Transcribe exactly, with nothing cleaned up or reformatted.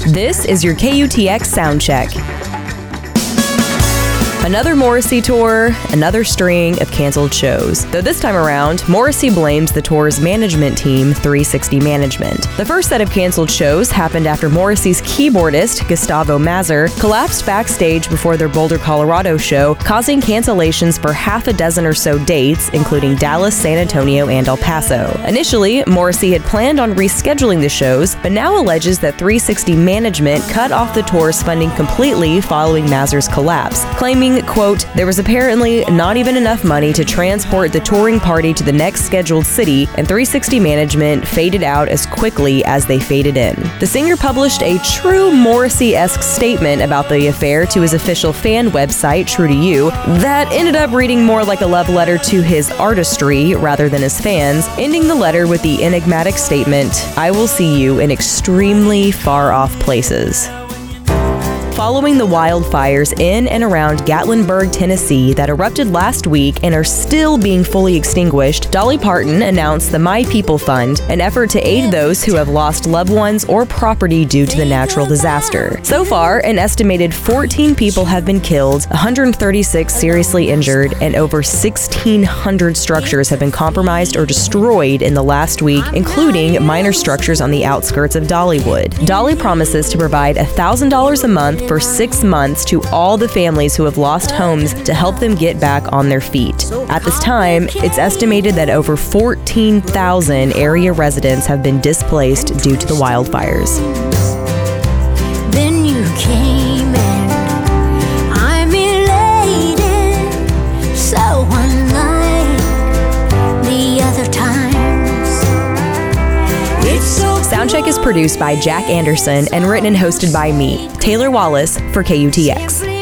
This is your K U T X Soundcheck. Another Morrissey tour, another string of canceled shows. Though this time around, Morrissey blames the tour's management team, three sixty Management. The first set of canceled shows happened after Morrissey's keyboardist, Gustavo Mazur, collapsed backstage before their Boulder, Colorado show, causing cancellations for half a dozen or so dates, including Dallas, San Antonio, and El Paso. Initially, Morrissey had planned on rescheduling the shows, but now alleges that three sixty Management cut off the tour's funding completely following Mazur's collapse, claiming, quote, there was apparently not even enough money to transport the touring party to the next scheduled city, and three sixty Management faded out as quickly as they faded in. The singer published a true Morrissey-esque statement about the affair to his official fan website, True to You, that ended up reading more like a love letter to his artistry rather than his fans, ending the letter with the enigmatic statement, I will see you in extremely far-off places. Following the wildfires in and around Gatlinburg, Tennessee that erupted last week and are still being fully extinguished, Dolly Parton announced the My People Fund, an effort to aid those who have lost loved ones or property due to the natural disaster. So far, an estimated fourteen people have been killed, one hundred thirty-six seriously injured, and over sixteen hundred structures have been compromised or destroyed in the last week, including minor structures on the outskirts of Dollywood. Dolly promises to provide one thousand dollars a month for six months to all the families who have lost homes to help them get back on their feet. At this time, it's estimated that over fourteen thousand area residents have been displaced due to the wildfires. Then you came in, I'm elated, so unlike the other times. It's so Soundcheck is produced by Jack Anderson and written and hosted by me, Taylor Wallace, for K U T X.